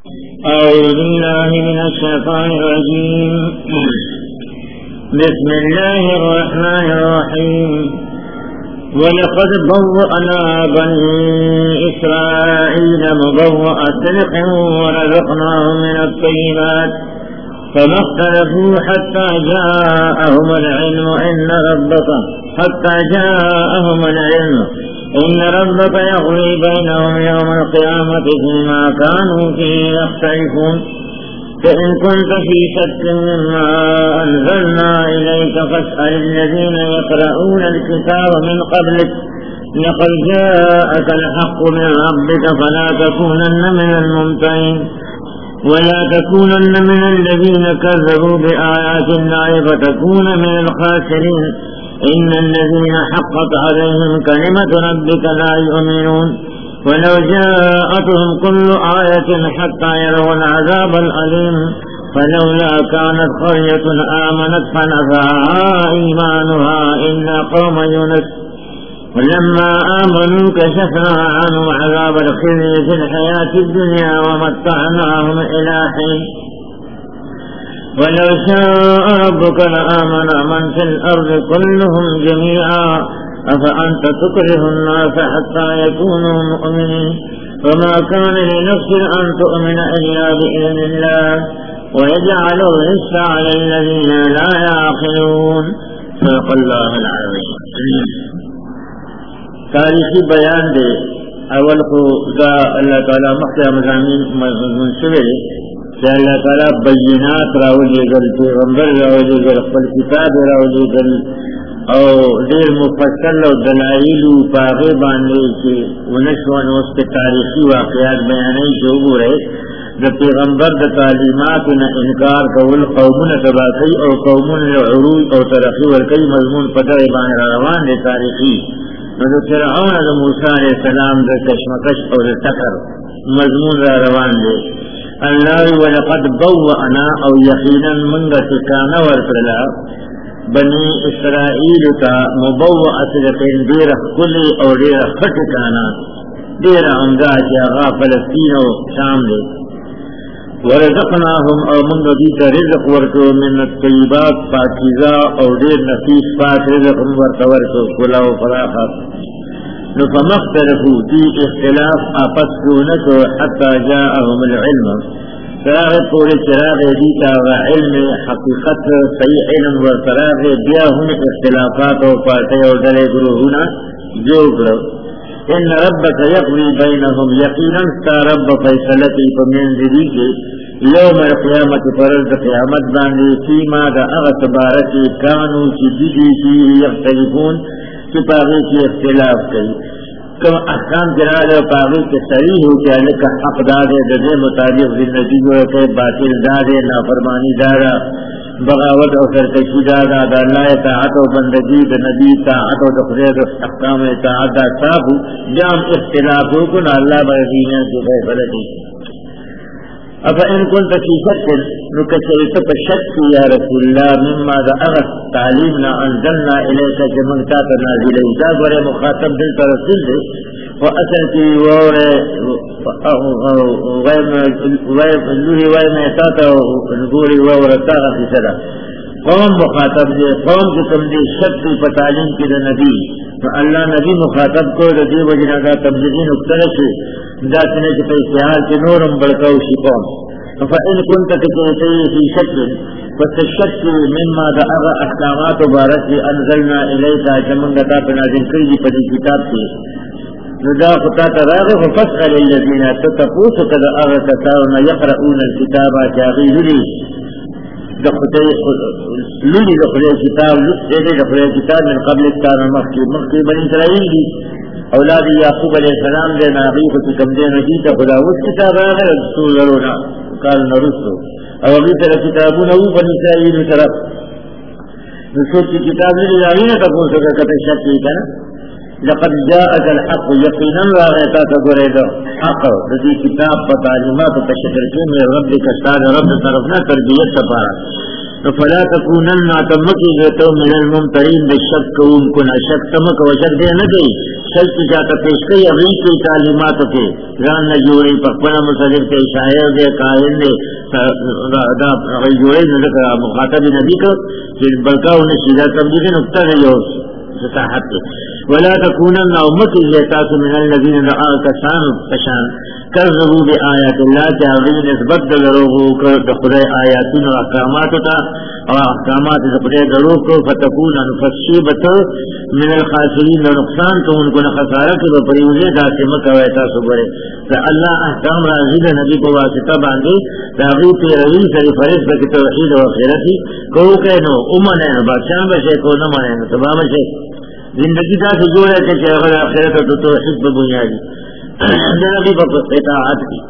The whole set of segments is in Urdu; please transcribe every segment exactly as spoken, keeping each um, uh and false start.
أعوذ بالله من الشيطان الرجيم. بسم الله الرحمن الرحيم. ولقد بوأنا بني إسرائيل مبوأ صدق ورزقناهم من الطيبات فما اختلفوا حتى جاءهم العلم إن ربك حتى جاءهم العلم إن ربك يقضي بينهم يوم القيامة فيما كانوا فيه يختلفون. فإن كنت في شك مما أنزلنا إليك فاسأل الذين يقرؤون الكتاب من قبلك لقد جاءك الحق من ربك فلا تكونن من الممترين ولا تكونن من الذين كذبوا بآيات الله فتكون من الخاسرين. إن الذين حقت عليهم كلمة ربك لا يؤمنون ولو جاءتهم كل آية حتى يروا العذاب الأليم فلولا كانت قرية آمنت فنفعها إيمانها إلا قوم يونس ولما آمنوا كشفنا عنهم عذاب الخزي في الحياة الدنيا ومتعناهم إلى حين. ولو شاء ربك لآمن من في الأرض كلهم جميعا أفأنت تكره الناس حتى يكونوا مؤمنين وما كان لنفس أن تؤمن إلا بإذن الله ويجعل الرجس على الذين لا يعقلون. صدق الله العظيم. تاریخی بیان دے اول کو دا اللہ تعالی مخیہ مضامین منصوبے کہ اللہ تعالی بینات راولی گل پیغمبر راولی گل خپل کتاب راولی گل او دیر مفصل و دلائل و پاغی باندے کہ ونشوان اس کے تاریخی واقعات بیانی جو ہو رہے دا پیغمبر دا تعلیمات نا انکار کول قومون تباکی او قومون عروج او ترقی ورکی مضمون پتر بان روان دے تاریخی نو فرعون دا موسیٰ علیہ السلام دا کشمکش او دا تکر مضمون را روان دے. اللہ ولقد بوأنا او یقینا منگا تکانا ورکلا بنی اسرائیل تا مبوأ صدقین دیر کلی او دیر خٹکانا دیر عمدہ جاغا فلسطین و شام دے. ورزقناهم او منگا دیتا رزق ورکو من الطیبات پاکیزا او دیر نفیس پاک رزق ورکو ورکو کلا و فراخات نو فمختلفو دی اختلاف آپس کونکو حتی جاءهم العلم فراغ پوری چراغ دیتا و علم حقیقت صحیح علم و فراغ بیاهم اختلافات و پارتی و دل گروهونا جو کرو. ان ربک یقضی بینهم یقینا ستا رب فیصلتی فمنزلی کے یوم القیامت پرد قیامت باندی فیما دا اغت بارکی کانو چی دیدی چی یختلفون کہ پاغی کی اختلاف کئی کم احکام جرال و پاغی کے صریح ہو کہ لکا حق دادے دے مطابق زندگی ہوئے کہ باطل دادے نافرمانی دادا بغاوت و سرکشی دادا دا اللہ اطاعت و بندگی دا نبی اطاعت و تخریر احکام اطاعت دا صاحب جام اختلاف ہو کن اللہ بردینہ کی فیصلتی. افا ان كنت في شك نكترت شك يا رسول الله مما ذا أغث تعليمنا أنزلنا إليك جمعتات نازل إجاب ورى مخاطب دلت رسول دي وأسل في ورى غير اللوه وغير ميتاتا ونقوري ورطاها في سلا قوم مخاطب دے قوم جو تم دے شک کی تعلیم کی دا نبی تو اللہ نبی مخاطب کو دا دی وجنہ دا تبلیغین اکترش دا سنے کی پیسیحال کی نورم بڑکاوشی قوم. فإن كنت تكيتي في شك فالشك مما دا اغا احکامات وبارك انزلنا إليك جمنگتا پنازل کردی پدی کتاب کی ندا خطا تراغ فاسأل الذين تتفوسك دا اغا تتاونا يقرؤون الكتاب جاغي للي دخلے لولی دخلے کتاب دے دخلے کتاب من قبل کتاب مخی مخی بنی اسرائیل دی اولاد یعقوب علیہ السلام دے نابی کو کم دے نبی تا خدا اس کتاب آگا رسول لرونا قال نرسو او اگلی طرح کتابون او بنی اسرائیل طرف رسول کی کتاب لی جاوینا تا کون سکا کتا شکی کنا لقد جاءك الحق يقينا راغتا تقريدا حق ردي كتاب بتعليمات وتشكركين من ربك استاد رب طرفنا تربية تبارا فلا تکونن تمکی گئے من الممترین بشک کون کنا شک تمک و شک دے نہ گئی شک کی جاتا پیش کئی اغیی کی تعلیمات کے ران نہ جوڑی پکپنا مصدق کے شاعر دے قائل دے اغیی جوڑی نہ مخاطب نبی کو بلکہ انہیں سیدھا تمجید نکتہ دے ستاحت کے ولا تکونن امتی جیتاس من الذین دعا کسان کشان کذبوا بآیات اللہ تعالی نسبت دروغو کر خدای آیاتین و احکامات تا اور احکامات خدای دروغ کو فتکون انفسیبت من الخاسرین نقصان تو ان کو خسارہ کے بپریوزے داتے مکہ ویتا سبرے تو اللہ احکام راضی نبی کو واسطہ باندھے تاغی پیروی سری فرض بکی توحید و خیرتی کو کہنو امن ہے بادشاہ بشے کو نہ مانے تباہ بشے زندگی دا سے جوڑے کہ اگر آخرت تو توحید بنیادی نبی پر اطاعت کی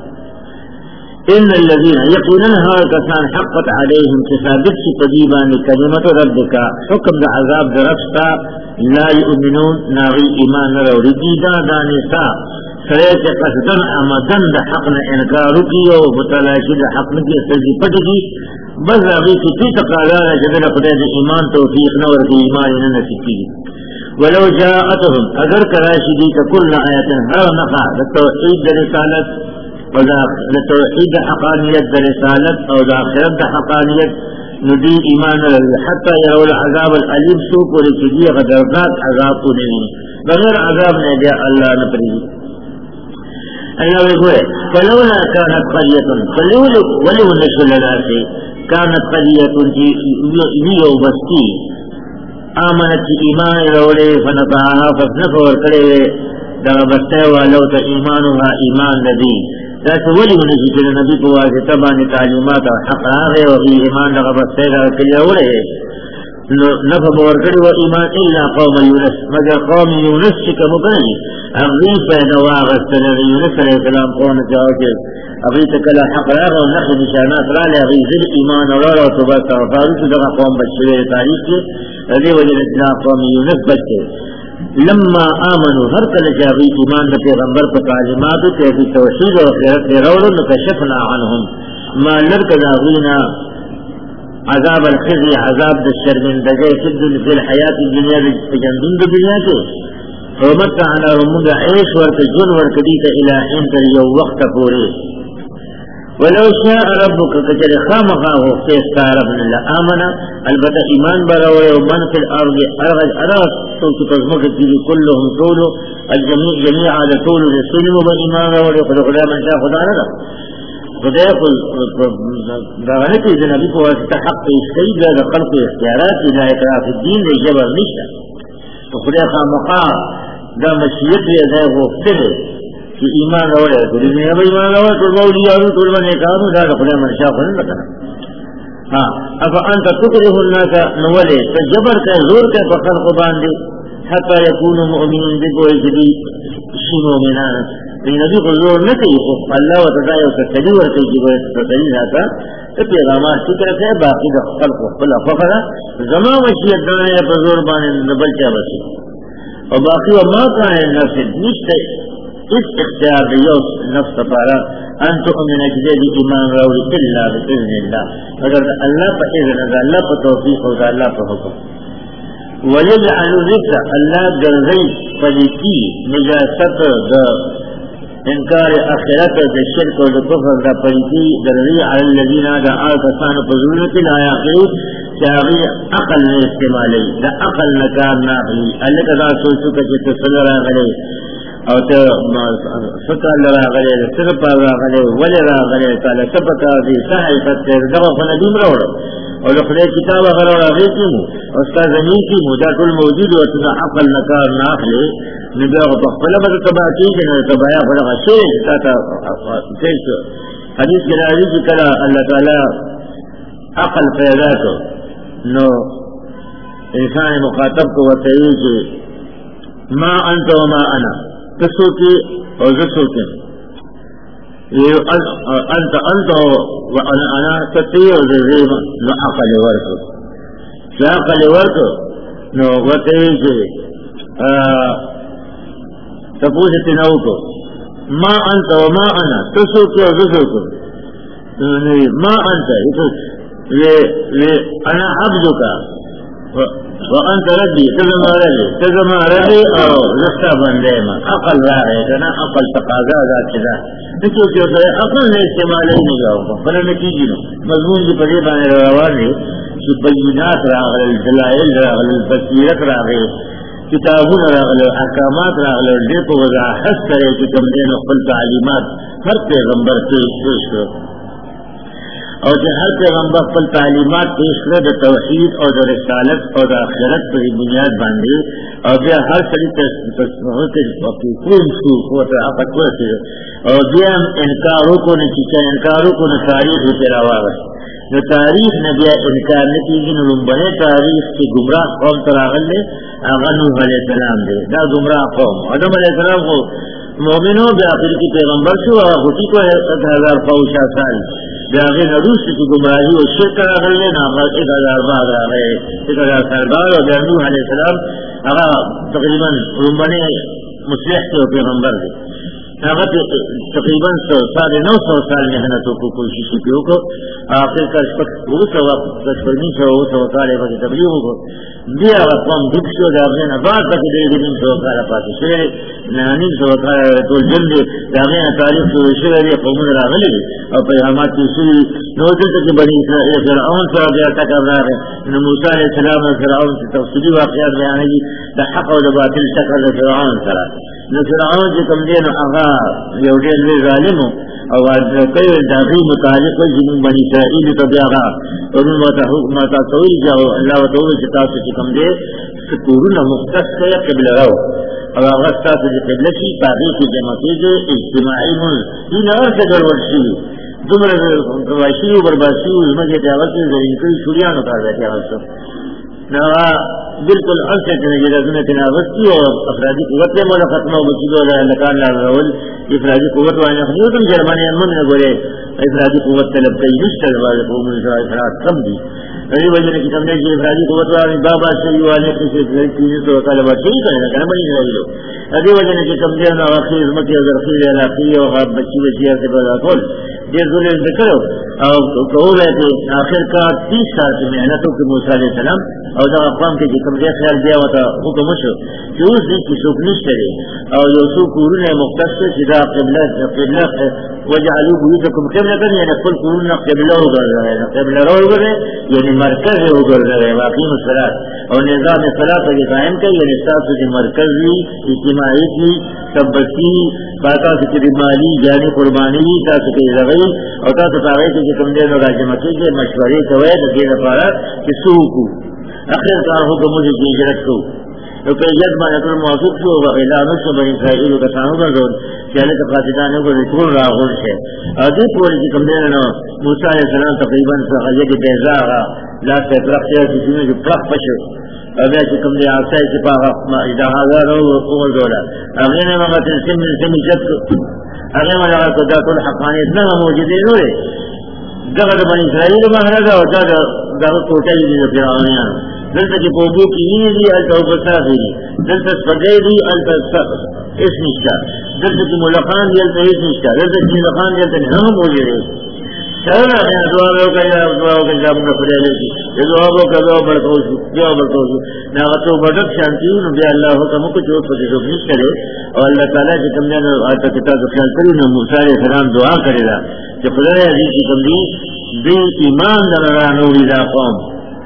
ان الذين يقولون هذا كان حقت عليهم كسابت قديبان كلمه ربك حكم العذاب درفتا لا يؤمنون ناغي ایمان روڑی دا دانستا سریت قصدن عمدن دا حقنا انکارو کی و متلاشی دا حقنا کی سجی پٹ کی بس اغی کسی تقالارا جدن خدای دا ایمان توفیق نور کی ایمان ننسی کی ولو جاءتهم اگر کراشدی کل آیت ہر نقا لتوحید دا رسالت و لتوحید دا حقانیت دا رسالت او دا آخرت دا حقانیت ندی ایمان رضی حتی یرو العذاب العلیم سو پوری چیزی غدرناک عذاب کو نہیں بغیر عذاب نے جا اللہ نپری اللہ بگوئے فلولا کانت قریتن فلولو ولو نشل لاسے کانت قریتن یو بستی آمنت ایمان روڑے فنفعها فنفور کرے در بستے والو تا ایمانوها ایمان ندی تاسو ولی ونجی کہ نبی کو واسطہ بانی تعلیمات حق آگے و ایمان در بستے در کلیا وڑے نفع بورکڑی و ایمان الا قوم یونس مگر قوم یونس چکا مکنی اغلی پیدا واغست لگی یونس علیہ السلام قوم جاؤ کے اغلی تکلا حق آگے و نخی نشانات را لے اغلی ذل ایمان اور را تو بستا و فاروس در قوم بچوئے تاریخ کے رضی وجل اجنا قوم یونس بچے لما آمنوا ہر کل جاوی ایمان دا پیغمبر پا تعلیماتو کہ ابھی توحید و خیرت میں روڑو نکشفنا عنہم ما لرک داغینا عذاب الخزی عذاب دا شرمندگے فی الحیات الدنیا بجندن دا دنیا کے ومتعنا رمونگا عیش ورک جن ورک دیتا الہین تر یو وقت پورے ولو شاء ربك كجر خامخاه فيستا ربنا لآمنا البته ایمان براوه ومن في الارض ارغج ارغج توت تزمك تيري كلهم طولو الجميع جميع على طول السلم وإيمان براوه خدا خدا من شاء خدا رضا خدا داغنك إذا نبي کو واسطہ حق اسكيد لذا خلق اختيارات لا اعتراف الدين لجبر نشتا خدا خامخاه دا مشيط لذا غفتره کہ ایمان روڑے تو دنیا میں ایمان روڑے تو مولیاء تو بنے کام دا خدا منشا خن لگا ہاں افا انت تکره الناس نولے تجبر کا زور کا فخر کو باندے حتى يكونوا مؤمنين بقول جدي شي مؤمنان نبی کو زور نہ کہ اللہ وتعالى وتعالى وتعالى وتعالى ذاتا پیغامات کی طرف ہے باقی خلق خلا فخر زمان وشیت دنیا پر زور باندے نبل کیا بسی اور باقی ما کا ہے نفس نشتے اس اختیار دیوس نفس پارا ان تؤمن اجداد ایمان راوی الا باذن اللہ اگر اللہ پر اذن اللہ پر توفیق اور اللہ پر حکم ويجعل ذکر اللہ گرزی فلیتی نجاست دا انکار اخرت دا شرک و دا کفر دا فلیتی گرزی علی الذین دا آکسان فضولت لا یاقلو چاہی عقل نے استعمالی دا عقل نکار ناقلی اللہ کا دا سوچو کچھ تصل را غلی اور تو ستر را غلی سرپا را غلی ولی را غلی تعالی سبکا دی سحل فتر دغا فندیم روڑا اور لخلے کتاب اگر را غیتی مو اس کا زمین کی مدات الموجود و تنا عقل نکار ناخلے نبیغ بخفلہ بدا تباکی جنہ تبایا خلقا شیر تاتا تیسو حدیث کے راضی کی کلا اللہ تعالی عقل پیدا کو نو انسان مخاطب کو وطعی کہ ما انت و ما انا تسوکی اور زسوکی انت انت و انا انا تطیع و زرزیم نو عقل ورکو کیا عقل ورکو نو وطعی کہ تپوستی نو کو ما انت و ما انا تسوکی اور زسوکی ما انت انا عبدك وانت ربي تزما ربي تزما ربي او لستا بندیما عقل راغی کنا عقل تقاضا ذات چدا دکو جو ہے عقل نے استعمال نہیں جاؤ بنا نتیجہ نو مضمون کی پڑے بانے روان ہے کہ بینات راغل دلائل راغل بصیرت راغل کتابوں راغل احکامات راغل دے کو وضاحت کرے کہ تم دین خپل تعلیمات ہر پیغمبر پیش پیش کرو اور کہ ہر پیغمبر خپل تعلیمات پیش کرے د توحید اور د رسالت اور د آخرت پر بنیاد باندھے اور بیا ہر شریف تصویرات اپنی کون سو قوت آفت کرتے اور بیا انکاروں کو نہ چیچا انکاروں کو نہ تاریخ تیرا واغس نہ تاریخ نہ بیا انکار نہ کیجیے نہ بنے تاریخ کی گمراہ قوم تراغل نے آغا نوح علیہ السلام دے دا گمراہ قوم آدم علیہ السلام کو مومنوں بآخر کی پیغمبر سے اور ہوتی کو ہزار پاؤشا سال بآخر نروس کی گمراہی اور شرک کرا کر لے نہ ایک ہزار بعد آ گئے ایک ہزار سال بعد اور نوح علیہ السلام آغا تقریباً بنے مصلح کے پیغمبر دے تقریباً سو ساڑھے نو سو سال محنتوں کو کوشش کی کو آخر کا وہ سو کشمیر سو سو سال بڑی تبلیغوں کو دیا قوم دکھ سے داغین بعد تک دے دن سو کارا پاتے شعر نانی سو کارا تو جلد داغین تاریخ تو شعر قوم راغلی اور پیغامات کی سوئی نوزل تک بنی اسرائیل فرعون سر بیا تک ابراغ ان موسیٰ علیہ السلام فرعون سے تفصیلی واقعات بیانے کی دا حق و دا باطل شکر فرعون سر نو فرعون جی کم دین آغا یوڈین وی ظالمو اور کئی داغی متعلق جنون بنی اسرائیل تو بیاغا اور ان ماتا سوئی جاؤ اللہ و تعالی جتاو سے کم دے سکورون مختص ہے قبل رو اور آغا ستاو سے قبل کی تاغیق کی جمع کیجے اجتماعی من دین اور سے گرور شیو دمر واشیو برباشیو زمجھے تیاغت سے زرین کئی شوریانو کار بیٹھے آغا نوا بالکل انسے تنجی رزمیں تناغت کی اور افرادی قوت لے مولا ختمہ و مجیدو اللہ لکان لا رول افرادی قوت وانا خلیو تم جرمانی امن نگولے افرادی قوت طلب کئی نشتر والا قوم افراد کم دی اری وجہ نے کتم نے جی افرادی قوت والا بابا شریع والے کسی افرادی تو طالبات چاہی کرنے لکھنا بنی رہی لو اری وجہ نے کتم دے نا واقعی عظمتی و ذرخیر علاقی و خواب بچی بچی سے بڑا کھول دیر ذلے ذکرو اور کہو رہے کہ آخر کا تیس سال کی محنتوں کے موسیٰ علیہ السلام اور دا اقوام کے جکم دے خیال دیا ہوتا حکم شو کہ اس دن کی سکنیش کرے اور یوسو قرون مختص سدا قبلہ قبلہ وجعلو بیوتکم قبلہ کرنے یعنی کل قرون قبلہ ہو گر رہے ہیں قبلہ رو گر رہے یعنی مرکز ہو گر رہے ہیں واقعی مسئلات اور نظام صلاح کا قائم کر یعنی ساتھ سے مرکزی اجتماعی کی سب بچی باتا سے کری مالی جانی قربانی تا سے کری رغی اور تا سے پاگئے کہ جکم دے نو راجمہ کے مشورے کوئے دیر پارا کہ سوکو اخر کار ہو تو مجھے ہجرت کو تو کہ جد میں اگر موافق ہو اعلان سے بنی اسرائیل کا سانو کر دو چہلے تو قاصدان کو رسول راغون ہے اور دی پوری کی کم دینا موسیٰ علیہ السلام تقریباً سخیہ کی بیزاغ لا سے پرخ سے کسی میں جو پرخ پشو اور میں کم دے آسائی سپاہ اذا حاضر ہو قول دولا اگر نے مغت سمی سمی جد کو اگر میں لگا تو ذات الحقانی اتنا موجودی نورے دغد بنی اسرائیل مہرد اور دغد کوٹائی دی فرعونیان دلتا کی پوبو کی ہی دی التا اوپسافی دی دلتا سپگئی دی التا اس نشتا دلتا کی ملقان دی التا اس نشتا دلتا کی ملقان دی التا ہم موجی رہے سہرہ ہے دعا رو کا یا دعا رو کا جاب کا فرے لیتی یہ دعا رو کا دعا بڑکوشو دعا بڑکوشو ناغتو بڑک شانتیو نبی اللہ حکم کو چوت پر جسو فنش کرے اور اللہ تعالیٰ کی کم جانا آتا کتاب خیال کری نو موسیٰ علیہ السلام دعا کرے دا کہ خدای عزیز کی کم دی بے ایمان در رانوری دا قوم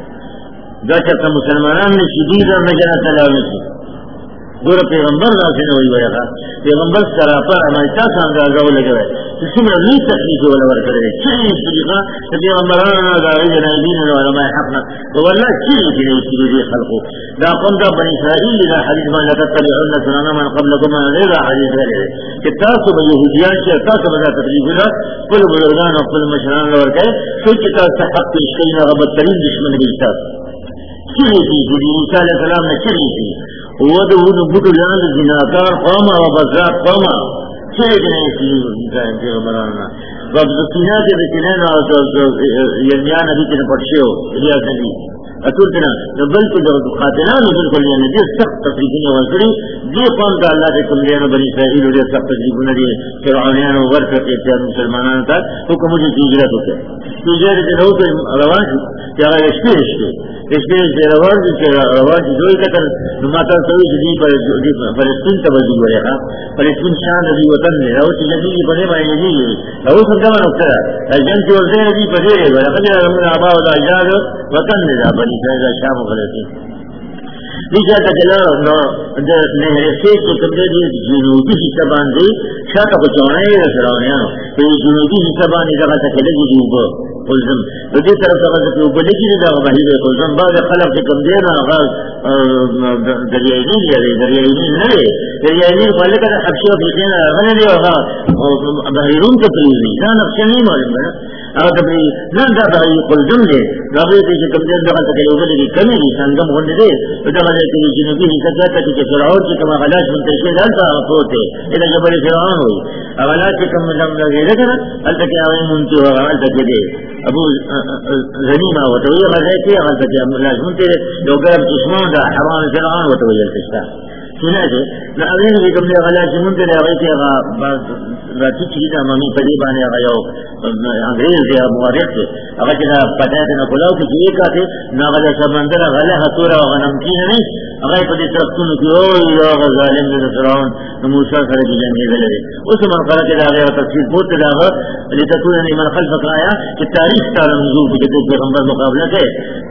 دا چکتا مسلمانان نے شدید اور نجرہ سلام نسی دور پیغمبر ناسے نوئی ویقا پیغمبر سراپر ہماری چاہ ساندازہ ہو لگے ہوئے کسی میں نہیں تحقیق والا ورکر ہے چلی اس طریقہ پیغمبران داغی جنائدین علماء حقنا تو اللہ چلی چلی اس طریقی خلقو دا قوم دا بنی اسرائیل دا حدیث من لکت تبعون سنانا من قبلکم من غیر حدیث غیر ہے کہ تاسو با یہودیان سے تاسو بدا تقریب دا کل بزرگان و کل مشران لورکے سوچی تاسو حق پیشکین غبترین دشمن بیشتاس چلی تھی جدی عیسیٰ علیہ السلام نے چلی تھی وہ تو وہ بدو جان جناکار قوما و بزرات قوما چلے جنہیں چیزیں پیغمبرانا وقت سینہ کے بچنین یعنیان نبی کے پڑھشے ہو الیاس نبی اتورتنا بلکہ جو خاتنان بالکل یہ نبی سخت تفریقین وانسری دی قوم کا اللہ کے کملیان بنی اسرائیل اور سخت تجریبون دی فرعونیان و ورفق اتیار مسلمانان تا حکم مجھے تیجرت ہوتے تیجر کے لوگ روان کیا رشتے رشتے رشتے سے روان سے روان سے جو قتل ماتا سوئی جدی پر فلسطین توجہ ہو رہا فلسطین شان نبی وطن میں رو سے جدی کی بنے بنے جدی رو سمجھا نقطہ جن سے ورزے نبی پڑھے رہے بڑا خجر رمضان آبا و اجاد وطن میں جا بنی جائے شام و فلسطین لیکن تجلا نہر سے کمرے دی جنوبی حصہ باندھے شاہ کو چوڑے رسراونیاں تو جنوبی حصہ باندھے جگہ تک لگی دی اوپر قلزم دوسری طرف سے کہ اوپر لگی دی جگہ باندھے قلزم بعد خلق سے کم دینا آغاز دریائی نہیں لے دریائی نہیں نہ لے دریائی نہیں پہلے کا اکشی و فلسطین غنے لے آغاز بحریرون کے پریز نہیں نہ نقشہ نہیں معلوم ہے اگر تبری نہ دا بھائی قلزم لے رابطے سے کم دیر جگہ تک اوپر لگی کمی نہیں سنگم ہونے دے تو جگہ کہ جنوبی حصہ کہتا ہے کہ فرعون کی کما غلاش منتشر جانتا ہوتے اذا جبل فرعون ہوئی غلاش کی کم لم لگے لیکن حال تک آویں منتی ہوگا حال تک دے ابو غنیمہ وتوی غزاتی حال تک غلاش منتی جو گرم چشمان دا حرام فرعون وتوی التشتا سنا ہے نہ اگلے بھی کم غلاش منتی رہے ہوئی کہ راتی چیز امامی پڑی بانے آیا انگریز یا مورخ اگر جنا پتہ ہے نہ بلاو کہ یہ کہتے نہ غلا سمندر غلا ہتورا غنمکی نہیں اگر پدی سختون کی او یا ظالم نے فرعون موسی سره کی جنگ لے اس من قرات داغه تفسیر بہت داغه لتكون لمن خلفك آیا کہ تاریخ کا موضوع کے پیغمبر مقابلہ ہے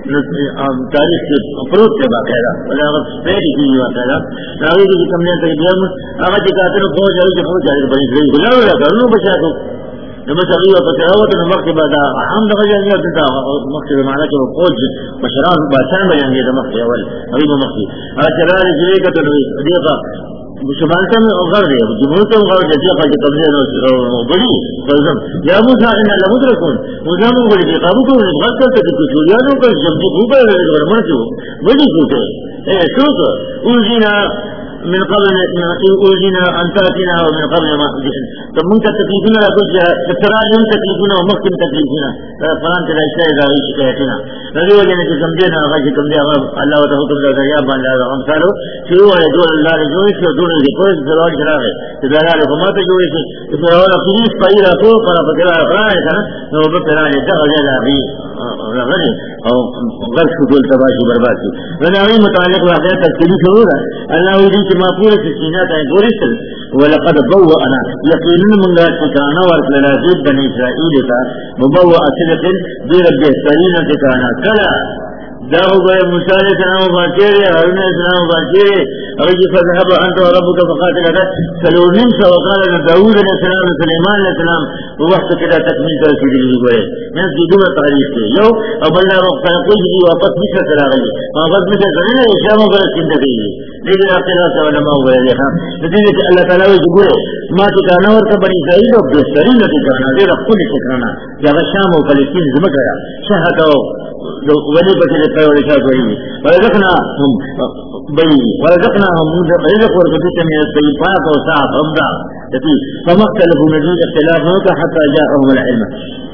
تاریخ کے پروت سے باقاعدہ ولا سپیڈ کی باقاعدہ راوی کی کمنے کے دیم اگر کہ کاتر بہت جلد بہت جلد بنی گئی بلا ولا کرنو بچا کو لما تغير فتراوت المكتب هذا عام دغجا يا بتاع مكتب معناته فوج بشران باسان بيان ده مكتب اول غريب مكتب اجرار جريكه دقيقه شمالتا میں غرض ہے جمهورتا غرض ہے جیسا کہ قبضے بڑی فلزم یا موسیٰ انہا لمدرکون موسیٰ من بڑی بیقابو کو انہیں غرض کرتا کہ کچھ ہولیانوں کا جمجی خوبا ہے غرمانتی ہو بڑی خوبا ہے اے شوکا اوزینا من قبل اوزینا انتاتنا ومن قبل ما تو منتا تکلیفنا کچھ ستراجن تکلیفنا ومختم تکلیفنا فران تلا اشتائی داغی شکایتنا نبی وجہ کہ سمجھنا آغا جی کم دیا اللہ و تحکم دا دریاب بان لازا امثالو شروع ہے دول اللہ رجوعی سے دول رجوعی کوئی فرعون شراغ ہے کہ دلال حکومات جوڑی سے فرعون اقلیس پایی راکو پر فکرہ افران ہے کنا نو بپرانی دغل جا لاغی غنی اور غرش کو دول تباشی برباد کی ونعوی متعلق واقعہ تذکری شروع ہے اللہ ویدی کہ ما پورے سکینات ہیں گورسل ولقد بوأنا يقينون من ذلك كانا ورق للازيد بني إسرائيل تا مبوأ صدق برب السرين كانا كلا داو بھائی موسیٰ علیہ السلام باچیرے حرون علیہ السلام باچیرے اگر فذهب انت وربك فقاتل سلونين وقال داود علیہ السلام سلیمان علیہ السلام وقت كده تکمیل کر کے دی ہوئے ناس کی دو تاریخ کے یو ابلا وقت کوئی بھی واپس نہیں کرا گئی واپس نہیں کرنا ہے شام کو زندگی لیکن اختلاف علماء ہوئے ہیں لیکن کہ اللہ تعالی کو بولے ما ٹھکانا اور بنی اسرائیل اور بہترین ٹھکانا دے رکھو ٹھکانا جب شام و فلسطین زمہ گیا شہادت ولی بچے تے ویسا کوئی ورزقنا ہم بنی ورزقنا ہم رزق ورزق میں الطيبات وصعب امدا تي فمختلف مزيد اختلاف ہوتا حتى جاءهم العلم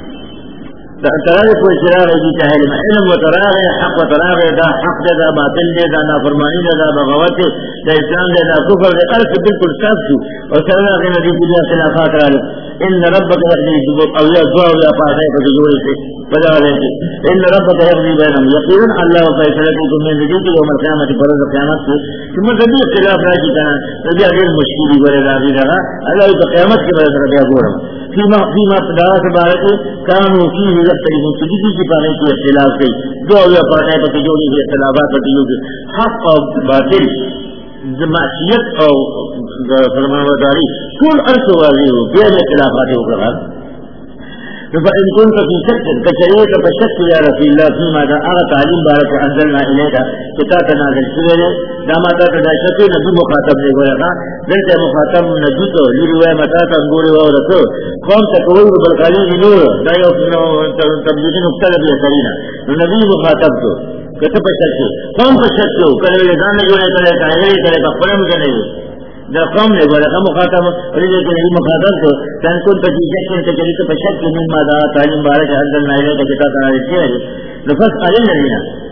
تراغ کوئی شراغ جی چاہے علم و تراغ حق و تراغ دا حق دا باطل دا نافرمانی دا بغوت دا اسلام دا کفر دا ارس بالکل صاف شو اور سراغ نبی اللہ خلافات رالو ان ربک یقضی اولیاء دعا اولیاء پاسے کو جوڑے سے بجا رہے ان ربک یقضی بینہم یقینا اللہ فیصلہ کو من ذی یوم القیامت فرض قیامت سے ثم ذی اختلاف راجی کنا ذی غیر مشکل بڑے راضی رہا اللہ کی قیامت کے بعد ربیا گورم فيما فيما دعوت بارك كانوا فيه يختلفون كذي في بارك کی اختلاف کی دو یا پڑھنے تو جو بھی اختلافات ہوتی ہے حق اور باطل معصیت اور فرمانبرداری کل ارث واضح ہو بے اختلافات ہو فإن كنت في شك كشريك فشك يا رسول الله فيما أرى تعليم بارك أنزلنا إليك كتاب نازل شوية داما تاتا شك نبي مخاطب لغوية ذلك مخاطب نبيته لرواية متاتا نقول وورثه قوم تقول بالقليل نور لا يوفنه تبجيشن اختلف يسرين نبي مخاطبته كتب شك قوم فشكه كان يزان جوية كان يتعيري كان يتقفرم كان يتقفرم دا قوم نے بولا کہ مخاطب ولذلك کہ مخاطب تو كان كنت في شك تجريت فشك مما دا تعلم بارك انزلنا اليك كتابا نازل لفسأل الذين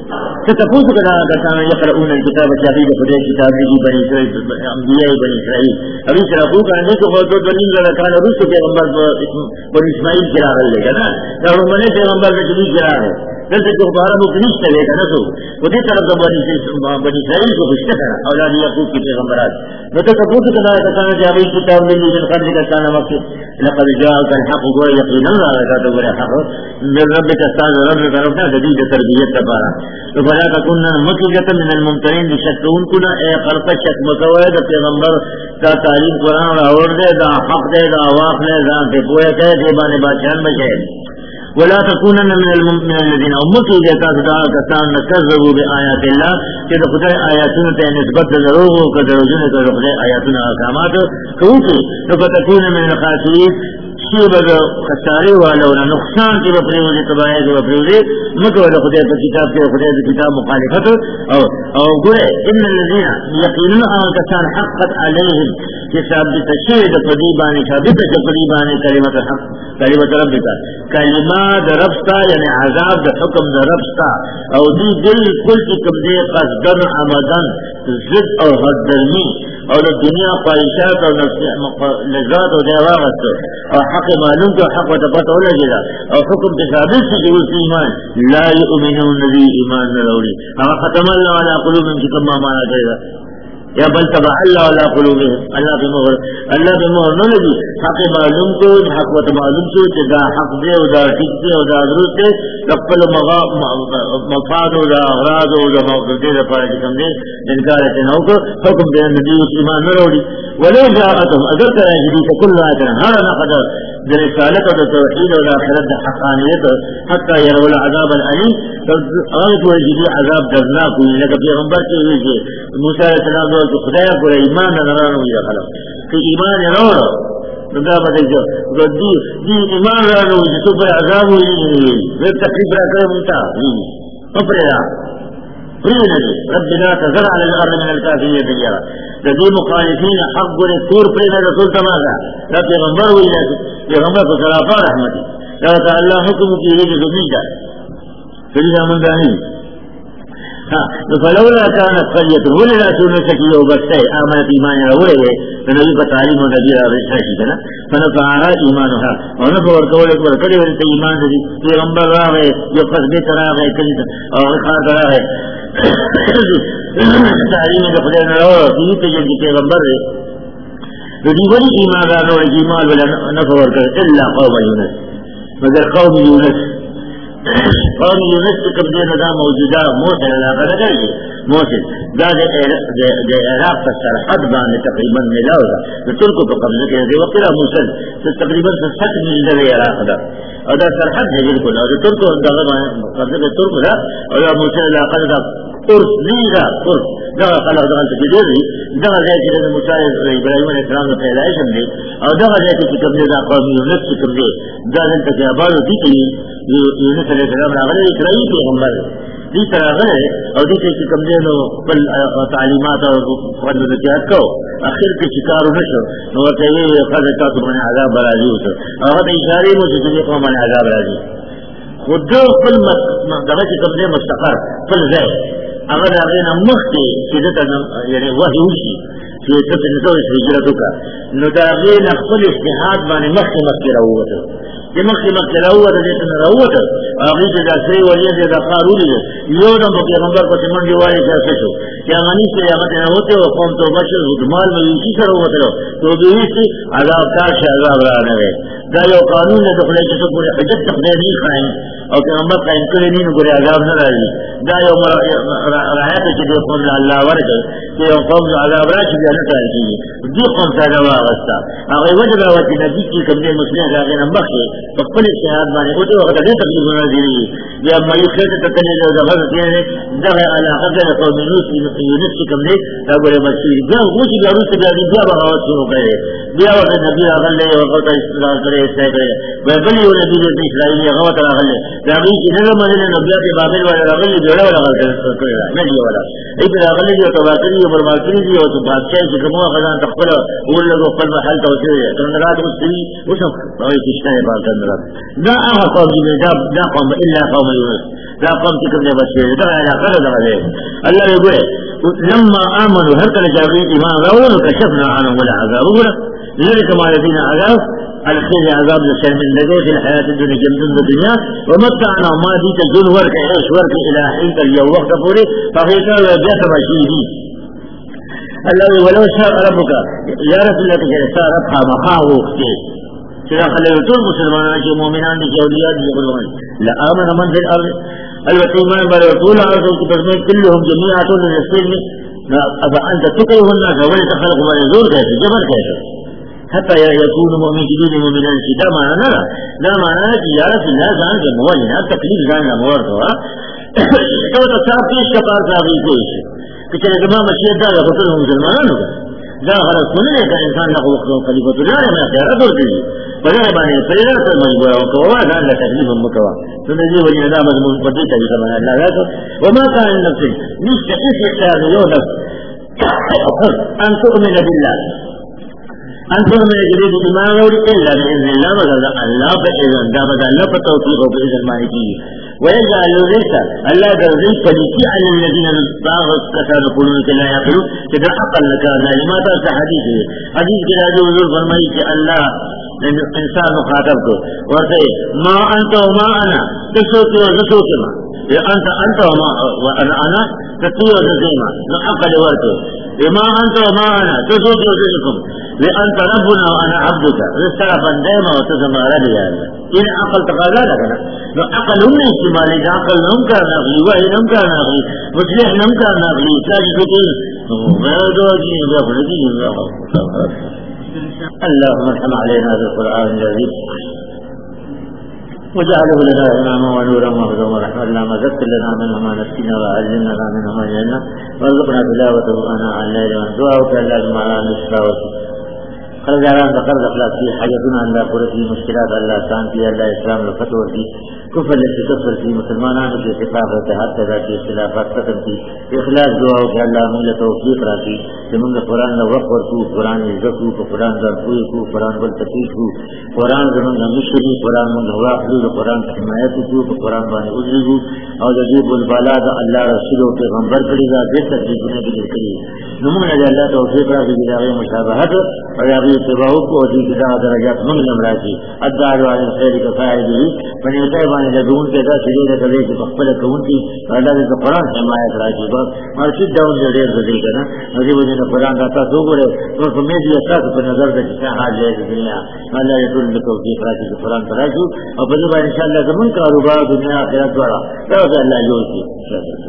ستفوز كذا كان يقرؤون الكتاب الشهيد فدي كتاب لي بني إسرائيل أنبياء بني إسرائيل أبي شرفوك عندك فوتو بني إسرائيل كان رسل پیغمبر بني إسماعيل كرار لے گا نا رمضان پیغمبر بني كرار دلته جو بارہ مکنیش ته ویل نو و دې طرف د بني بني اسرائيل کو بشته کړه اولاد یعقوب کی پیغمبرات نو ته تاسو ته دا کسان چې هغه کتاب لري چې قبل کې کانه مکه لقد جاءك الحق ويقينا لا تدور حق من ربك استاذ رب طرفنا جديد تربیت تبارا تو فلا تكون مكية من الممترين لشكون كنا اے خلق شک مکوے د پیغمبر کا تعلیم قرآن اور دے دا حق دے دا واقع دے ذات دے پویا کہ دے بانے بادشاہ بچے ولا تكونن من المؤمنين الذين امروا بتعذاب كسان كذبوا بآيات الله کہ خدا آیاتوں تے نسبت ضرور ہو کہ درجن کے خدا آیاتوں احکامات کوئی تو تكون من الخاسرين شیب خسارے والا ولا نقصان کی بپری ہوئی تباہی کی بپری ہوئی مگر خدا کی کتاب کے خدا کی کتاب مخالفت او او گئے ان الذين يقينون كسان حقت عليهم حساب بتشهد قديبان ثابت قديبان كلمه الحق كلمه ربك کلمات ربستا یعنی عذاب دا حکم دا ربستا او دی بالکل کی کم دے قصدن عمدن زد او حدرمی او دا دنیا خواہشات او لذات او دیواغت او حق معلوم کا حق و تبت اولا جدا او حکم تصابت سے جو اس ایمان لا یؤمنون نبی ایمان نروڑی اما ختم اللہ علی قلوبهم کی کم مانا جائے گا یا بل تبع اللہ علی قلوبهم اللہ کی مہر اللہ کی مہر نہ لگی حق معلوم کو حق و معلوم کو کہ دا حق دے او دا ٹھیک دے او دا درست دے تقبل مفاد او دا اغراض او دا موقع دے دا پارے کم دے انکار تے نو کو حکم دے نبی اس ایمان نہ روڑی ولو جاءتهم اگر کرے جدی کل آیت ہر نہ قدر رسالت و توحید و آخرت حقانیت حتی یروا العذاب العلیم غلط و جدی عذاب دردناک ہوئی لکہ پیغمبر کے ہوئی کہ موسیٰ علیہ السلام دو کہ خدای کو ایمان نہ رانو یا خلق کہ ایمان نہ ندا بدل جو دی دی ایمان رانو جو پر عذاب ہوئی وہ تکلیف را کرے منتا اپریا رب لا تذر على الارض من الكافرين ديارا ذي مخالفين حق الكور بين رسول تماما لا پیغمبر ہوئی پیغمبر کو خلافہ رحمتی لا تعالی حکم کی یہ جو نہیں جائے فریضہ من دانی ہاں فلولا كانت قرية ولا تنسكي وبسي آمنت إيمان رويه فنبي بتعليم ونبي رسالة كنا فنفعها إيمانها ونفع ورقولك ورقلي ورسى إيمان ذي پیغمبر راغي يقصد بيت راغي كنت وغخات راغي تعلیم د خدای نه راو دې ته چې پیغمبر دې دې ولی ایمان راو دې ایمان ولا نفع ورکړ الا قوم یونس مگر قوم یونس قوم یونس کوم دې نه موجوده موته علاقه ده کوي موته دا د عراق په سرحد باندې تقریبا ملاو ده د ترکو په قبضه کې دی وقته موصل تقریبا ستة میل د عراق ده او دا سرحد دی بالکل او د ترکو دغه قبضه د ترکو ده او دا موصل علاقه ده قرص لیگا قرص دغا خلق دغا تکدیر دی دغا زیتی دا موسیٰ ابراہیم علیہ السلام دا پیدایشم دی او دغا زیتی کی کم دی دا قوم یونس کی کم دی دا دلتا کی عبادو دی کی یونس علیہ السلام راغلے اسرائیل پیغمبر دی تراغلے او دی کی کم دی نو بل تعلیمات اور فضل نتیات کو اخیر کی شکارو نشو نو ورطاوی خضر تاسو من عذاب برازی ہوتا او غد اشاری موسیٰ جلی قوم من عذاب برازی خود دو فل دغا کی کم دی مستقر فل زی اگر اغینا مختی چیزتا یعنی وحی ہوشی چې ته په نوې هجرت وکړه نو دا غیر خپل اجتهاد باندې مخکې مخکې راووته چې مخکې مخکې راووته دې ته راووته هغه چې دا سری ولې دې دا قاروري یو د پیغمبر په منډي وایي چې څه شو چې غني چې هغه نه وته او قوم ته بشر مال مې شي سره وته ته دې شي عذاب کا شي عذاب را نه وي دا یو قانون نه دخل چې څه پورې حجت تقدیر نه خاين او پیغمبر قائم کړی نه ګوري عذاب نه راځي دا یو راحت چې دې قوم الله ورته چې یو قوم عذاب راشي نه راځي دې قوم سره واغستا هغه وجه دا چې نبی چې کوم دې مسلمان راغی نه مخې په خپل شهادت باندې او دې وخت دې تکلیف نه دی بیا مې خېټه ته کله دا غلط دی دا علاقه ده قوم یونس یونس کوم دې دا ګوره مسیح دا وځي دا روسي دا بیا بغاوت شروع کړي بیا ورته نبی راغله او وخت اسلام کړي سره وای بل یو نبی دې اسرائیل هغه وته راغله دا وی چې نه باندې نبی ته بابل ولا راغله جوړه ولا راغله کړي نه دی ولا ای په راغله یو تواتری او برماتری دی او بادشاہ چې کومه غزان تخپل ولغه خپل محل توسيع تنراد مستوي وشوف راي تشتاي بعد تنراد دا هغه قوم دا دا قوم الا قوم يونس لا قوم تكرم بشير دعا إلى خلد عليه الله يقول لما آمنوا هل كان جاغين إيمان رأول كشفنا عنهم العذاب لذلك ما الذين عذاب الخير عذاب للشر من لديه في الحياة الدنيا جمدن الدنيا ومتعنا ما دي تجون ورك عيش ورك إلى حين اليوم وقت فوري فقيتا وجاءت مشيدي الله ولو شاء ربك يا رسول الله كجلسا ربها مخاو اختي سيدا خليتون مسلمان اجي مؤمنان دي جوليات دي قلوان لآمن من في الأرض الوطيمان برطول عرضهم كترمين كلهم جميعات للسلم أفأنت تقيه الناس ولي تخلق من يزور كيف جبل كيف حتى يكون مؤمن جديد مؤمنان كده ما نرى لا معنى يا رسول الله زان جموالنا التكليف زان الأموارتها تو تصافيش كبار صافي كويش كتير جماعة مشيت دار يقتلهم مسلمانانو دا خلاص سننے کا انسان نہ وقت خلیفۃ اللہ نے خیر دور دی بڑے بانے پہلا سے مجبور ہو کہ وہ نہ تکلیف مکوا تو نے وجہ نہ مضمون پڑھی تھی کہ اللہ تعالی وما كان النفس نستقيس الشهر يوسف ان تؤمن بالله ان تؤمن بالله الا باذن الله وذا الله باذن دا بدا الله توفيق باذن مالكي ويجعل الرزق الله الرزق فليتي على الذين باغوا كانوا يقولون لا يقولون كذا حقا لك ما تاس حديث حديث كذا جو حضور فرمائے کہ اللہ انسان مخاطب کو ورتے ما انت وما انا تسوتي وزسوتي ما انت انت وما وانا انا تسوتي وزسوتي ما عقل ورته ما انت وما انا تسوتي وزسوتي لأنت ربنا وأنا عبدك رسالة دائما وتزمى ربي يا الله إن عقل تقالا لك لو عقل هم احتمالي عقل هم كان أغلي وحي هم كان أغلي مصلح هم كان أغلي تاجد كتير ما يدوجي يغفرجي اللهم ارحم علينا بالقرآن العظيم وجعله لنا إماما ونورا وهدى ورحمة لنا وذكر لنا منه ما نسينا وعلمنا منه ما جهلنا وارزقنا تلاوته آناء الليل ودعاءك اللهم على نشفاوته قرض اعلان بقرض اخلاق کی حاجتنا اللہ پورا کی مشکلات اللہ آسان کی اللہ اسلام و فتح کی کفر سے کفر کی مسلمانوں کے اتفاق و اتحاد پیدا کی اختلافات ختم کی اخلاص دعا کہ اللہ مجھے توفیق راکی کہ من قرآن نہ وقت اور تو قرآن عزت کو قرآن در کوئی کو قرآن بل تکلیف کو قرآن زمن مشری قرآن من ہوا حضور قرآن حمایت کو قرآن بان عزیز اور جدید البالا اللہ رسول و پیغمبر کری دا دے تکلیف نے بھی کری نمون اللہ توفیق راکی کی مشابہت اور اتباع کو دی کدا درجات من امراضی ادعوا علی الخير كفاعله من يتبع لدون كذا شرير كذا تقبل كونتي الله دې قرآن حمایت راځي بس مرشد داون دې دې کنه دې وجه قرآن دا تاسو وګوره نو کومې دې تاسو په نظر دې څه حال دې دنیا الله دې ټول کو دې راځي قرآن راځي او په دې باندې ان شاء الله زمون کاروبار دنیا آخرت ورا دا الله جوړ کړي